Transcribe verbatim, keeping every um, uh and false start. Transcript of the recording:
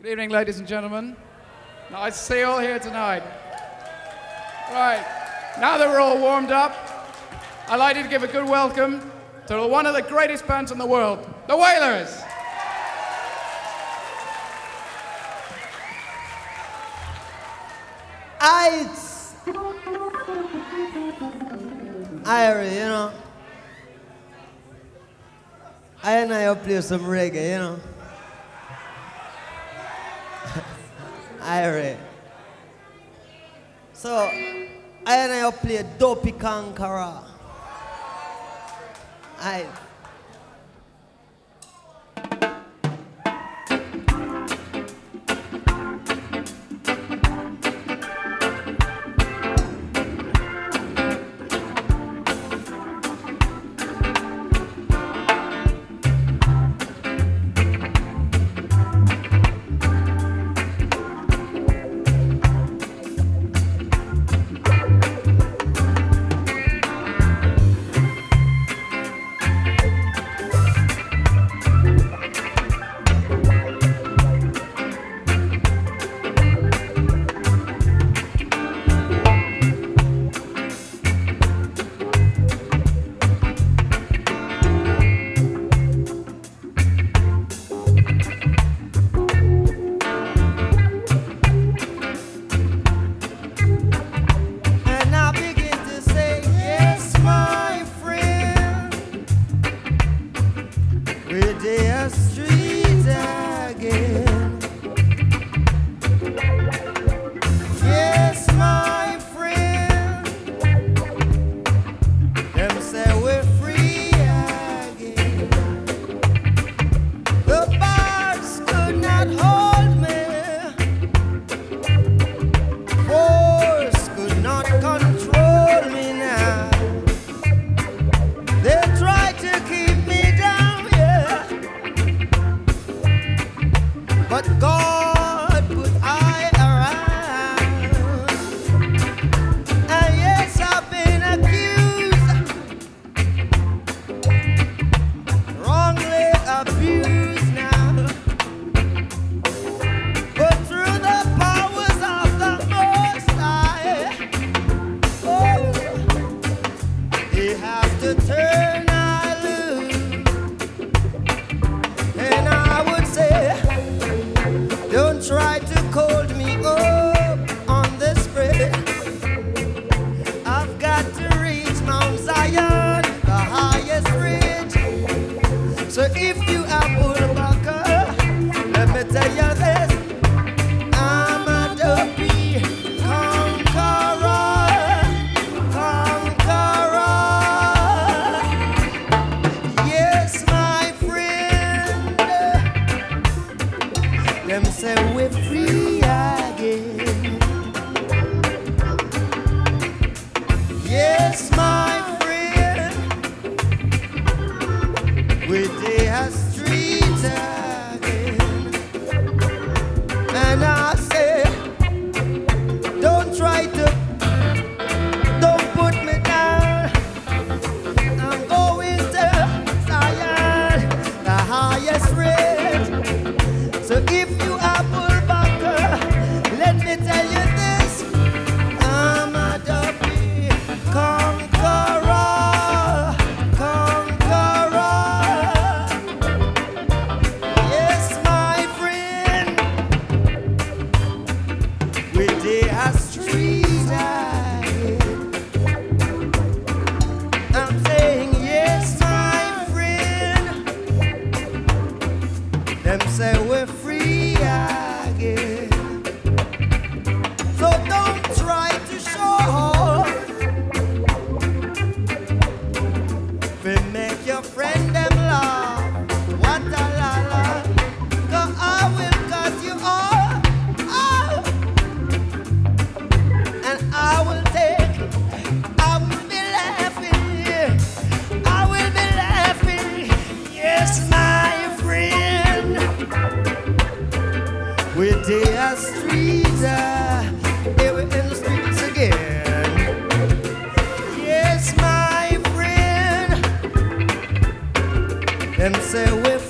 Good evening, ladies and gentlemen. Nice to see you all here tonight. Right, now that we're all warmed up, I'd like to give a good welcome to one of the greatest bands in the world, the Wailers. I, Irie, you know. I and I play some reggae, you know. Irie. So, I and I play Dopey Conqueror. I. Them say we're